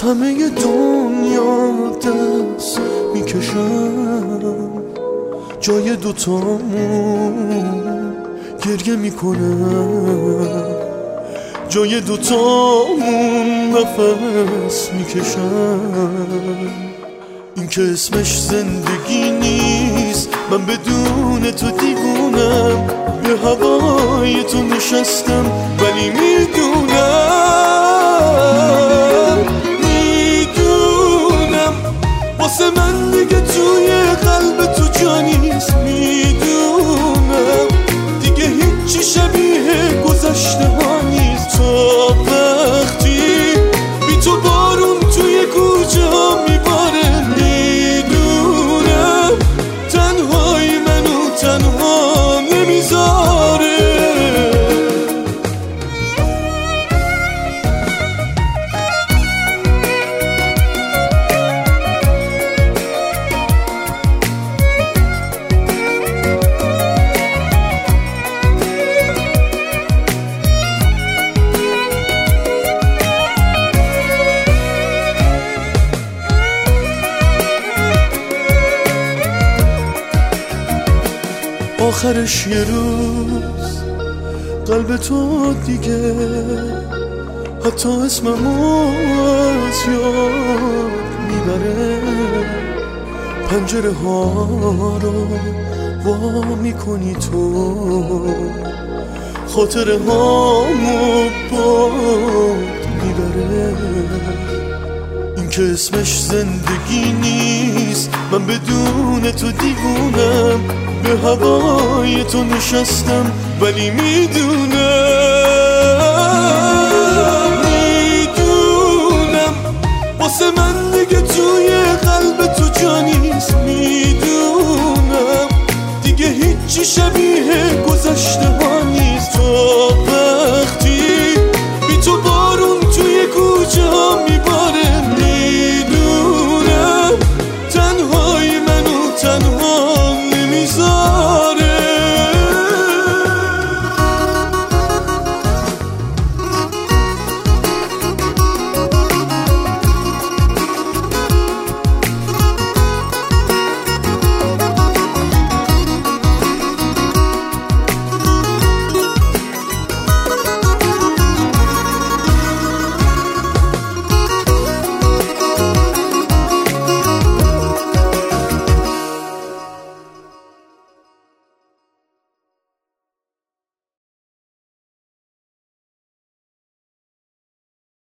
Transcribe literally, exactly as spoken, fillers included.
همه دنیا دست میکشم، جای دوتامون گریه میکنم، جای دوتامون نفس میکشم. این که اسمش زندگی نیست، من بدون تو دیوونم، به هوای تو نشستم ولی میدونم میدونم واسه من دیگه توی قلب تو جا نیست. میدونم دیگه هیچی شبیه گذشته ها نیست. تا وقتی بی تو بارون توی کوچه ها میباره، میدونم تنهایی منو تنها نمیذاره. آخرش یه روز قلب تو دیگه حتی اسممو از یاد میبره. پنجره ها رو وا میکنی تو، خاطره هامو باد میبره. این که اسمش زندگی نیست، من بدون تو دیوونم، به هوای تو نشستم ولی میدونم میدونم واسه من دیگه توی قلب تو جا نیست. میدونم دیگه هیچی شبیه